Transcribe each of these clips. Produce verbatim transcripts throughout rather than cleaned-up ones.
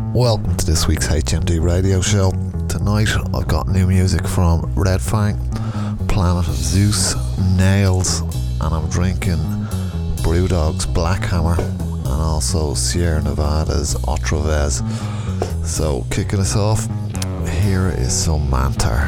Welcome to this week's H M D radio show. Tonight I've got new music from Red Fang, Planet of Zeus, Nails, and I'm drinking Brewdog's Black Hammer and also Sierra Nevada's Otravez. So kicking us off, here is some Mantar.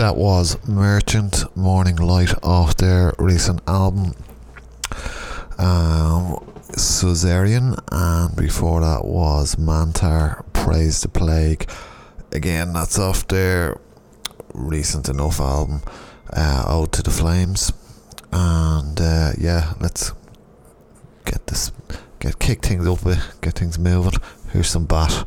That was Merchant Morning Light off their recent album um, Suzerain, and before that was Mantar, Praise the Plague. Again, that's off their recent enough album, uh, Ode to the Flames. And uh, yeah, let's get this, get kick things up a bit, get things moving. Here's some Bat.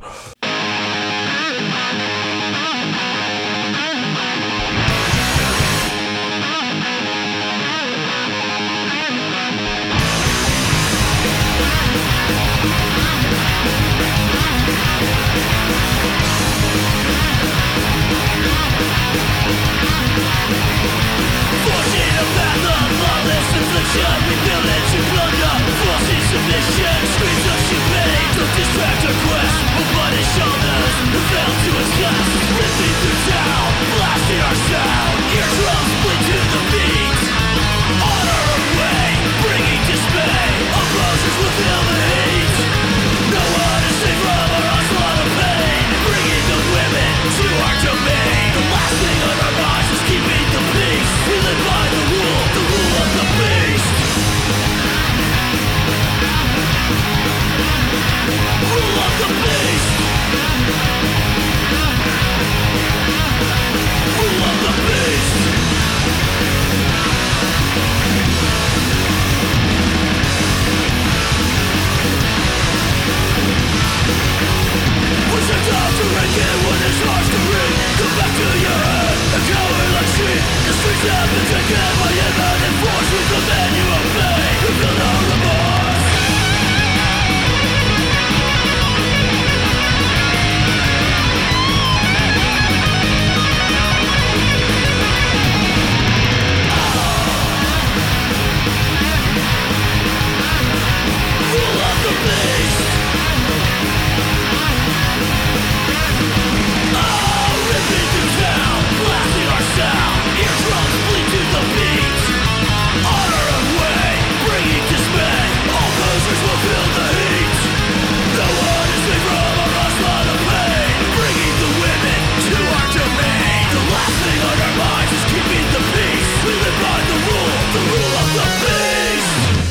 We build it to plunder, forcing submission, screams of shame, to distract our quest, upon his shoulders, who fell to his cast, ripping through town, blasting our sound, eardrums bleed to the beat, on our way, bringing dismay, opposers will feel the heat, no one is safe from our onslaught of pain, bringing the women to our domain, the last thing on our minds is keeping the peace, we live by the rule, the rule of the beast. Rule of the beast. Rule of the beast. What's the time to rank it when it's hard to read? Come back to your head, a coward like street. The streets have been taken by a man in force. We command you obey, we feel no remorse. Rule of the beast. Oh, ripping through town, blasting our sound, eardrums bleed to the beat. On our way, bringing dismay, all posers will feel the heat. No one is free from our onslaught of pain, bringing the women to our domain. The last thing on our minds is keeping the peace. We live by the rule, the rule of the beast.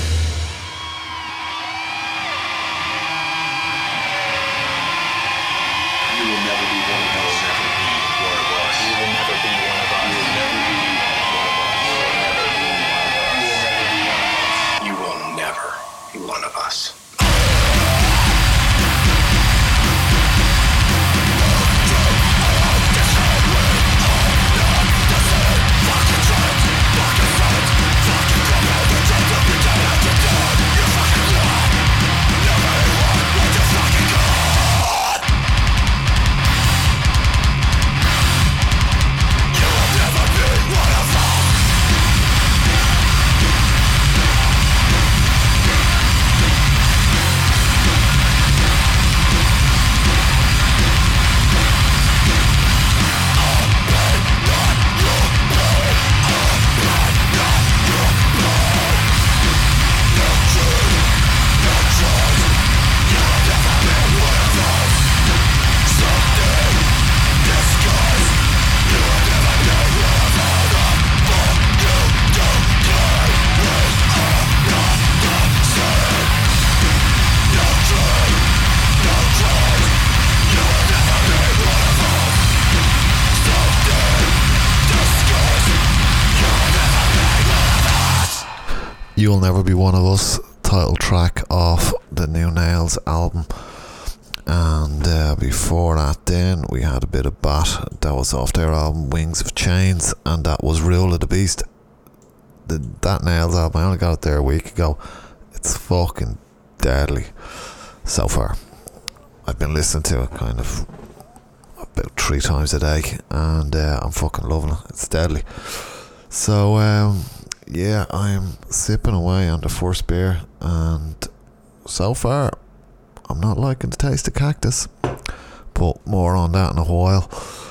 You will never be one of us. You will never be one of us. You will never be one of us. You will never be one of us. You'll Never Be One of Us, title track off the New Nails album. And uh, before that then we had a bit of Bat, that was off their album Wings of Chains, and that was Rule of the Beast. The, that Nails album, I only got it there a week ago. It's fucking deadly so far. I've been listening to it kind of about three times a day, and uh, I'm fucking loving it. It's deadly. So um yeah, I'm sipping away on the first beer, and so far I'm not liking the taste of cactus, but more on that in a while.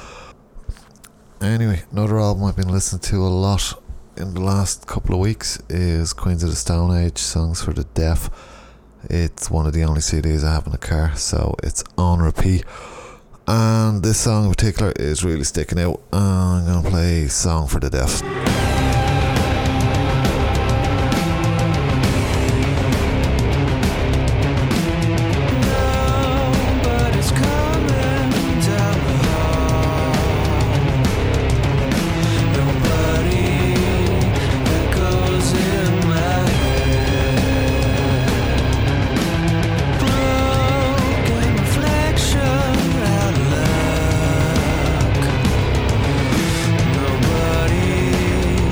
Anyway, another album I've been listening to a lot in the last couple of weeks is Queens of the Stone Age, Songs for the Deaf. It's one of the only C Ds I have in the car, so it's on repeat. And this song in particular is really sticking out. I'm going to play Song for the Deaf. Nobody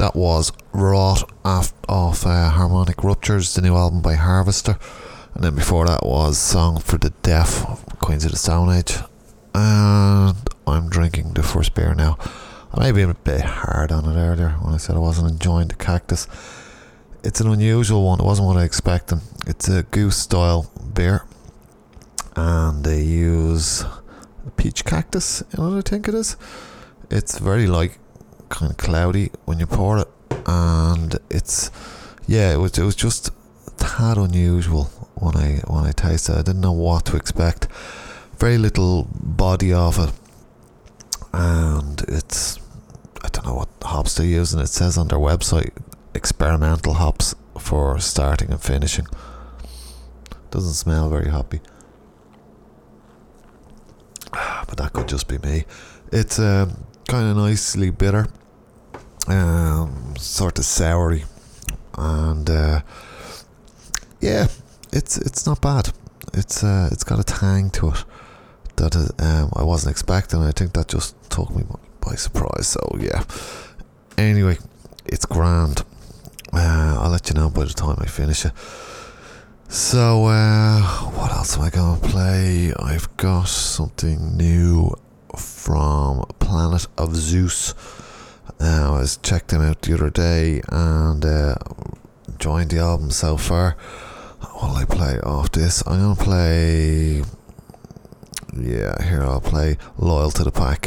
That was Rot off, off uh, Harmonic Ruptures, the new album by Harvester. And then before that was Song for the Deaf, Queens of the Stone Age. And I'm drinking the first beer now. I may be a bit hard on it earlier when I said I wasn't enjoying the Cactus. It's an unusual one. It wasn't what I expected. It's a goose style beer. And they use peach cactus in it, I think it is. It's very light, kind of cloudy when you pour it. And it's, yeah, it was, it was just a tad unusual when I, when I tasted it. I didn't know what to expect. Very little body of it. And it's, I don't know what hops they're using. It says on their website experimental hops for starting and finishing. Doesn't smell very hoppy, but that could just be me. It's um, kind of nicely bitter, um, sort of soury, and uh, yeah, it's it's not bad. It's uh, it's got a tang to it that um, I wasn't expecting. I think that just took me by surprise. So yeah. Anyway, it's grand. Uh, I'll let you know by the time I finish it. So, uh, what else am I going to play? I've got something new from Planet of Zeus. Uh, I was checked them out the other day and uh, enjoyed the album so far. What'll I play off this? I'm going to play... Yeah, here I'll play Loyal to the Pack.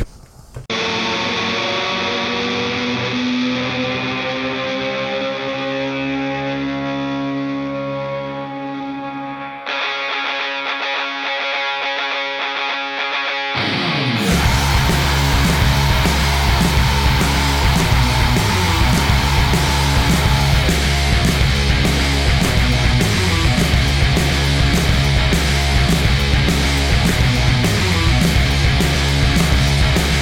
We'll be right back.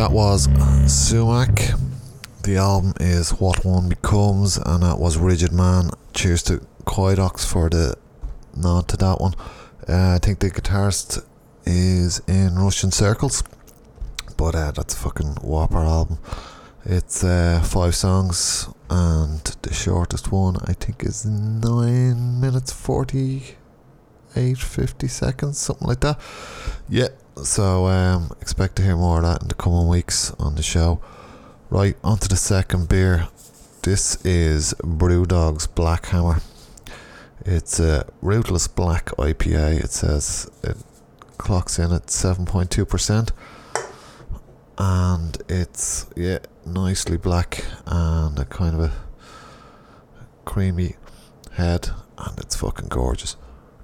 that was Sumac. The album is What One Becomes, and that was Rigid Man. Cheers to Quidox for the nod to that one. Uh, I think the guitarist is in Russian Circles, but uh, that's a fucking whopper album. It's uh, five songs, and the shortest one I think is nine minutes forty-eight, fifty seconds, something like that. Yeah, so um, expect to hear more of that in the coming weeks on the show. Right, on to the second beer. This is Brewdog's Black Hammer. It's a rootless black I P A. It says it clocks in at seven point two percent, and it's, yeah, nicely black and a kind of a creamy head, and it's fucking gorgeous.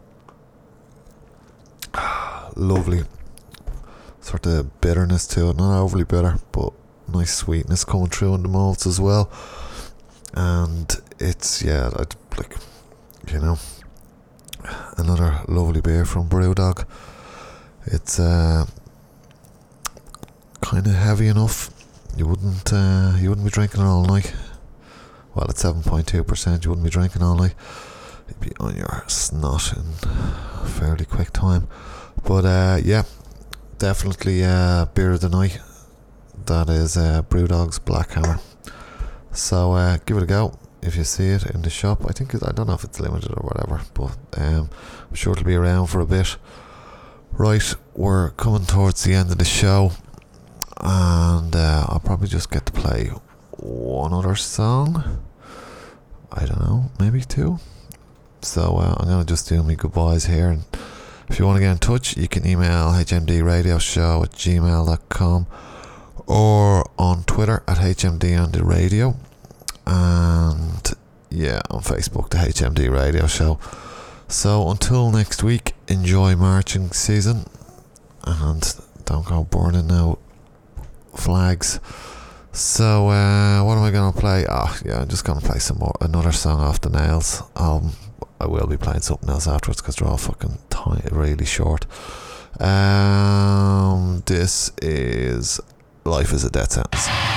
Lovely sort of bitterness to it, not overly bitter, but nice sweetness coming through in the malts as well. And it's, yeah, I'd, like, you know, another lovely beer from Brewdog. It's uh, kind of heavy enough. You wouldn't uh, you wouldn't be drinking it all night. Well, at seven point two percent, you wouldn't be drinking all night. You'd be on your snot in a fairly quick time. But uh, yeah, definitely uh, beer of the night. That is uh, Brewdog's Black Hammer. So uh, give it a go if you see it in the shop. I think it, I don't know if it's limited or whatever, but um, I'm sure it'll be around for a bit. Right, we're coming towards the end of the show, and uh, I'll probably just get to play one other song. I don't know, maybe two. So uh, I'm going to just do me goodbyes here, and if you want to get in touch, you can email h m d radio show at gmail dot com or on Twitter at H M D on the radio, and yeah, on Facebook, the H M D Radio Show. So until next week, enjoy marching season, and don't go burning no flags. So uh, what am I going to play? Oh yeah, I'm just going to play some more, another song off the Nails album. I will be playing something else afterwards because they're all fucking tiny, really short. Um, this is Life is a Death Sentence.